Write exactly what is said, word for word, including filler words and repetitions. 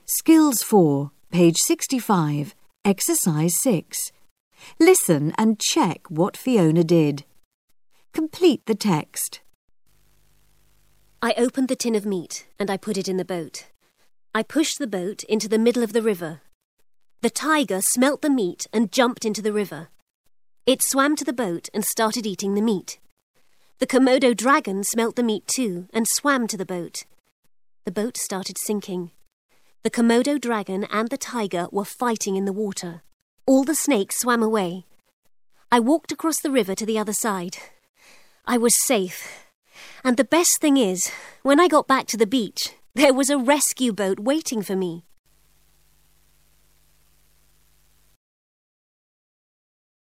Skills four, page sixty-five, exercise six. Listen and check what Fiona did. Complete the text. I opened the tin of meat and I put it in the boat. I pushed the boat into the middle of the river. The tiger smelt the meat and jumped into the river. It swam to the boat and started eating the meat. The Komodo dragon smelt the meat too and swam to the boat. The boat started sinking. The Komodo dragon and the tiger were fighting in the water. All the snakes swam away. I walked across the river to the other side. I was safe. And the best thing is, when I got back to the beach, there was a rescue boat waiting for me.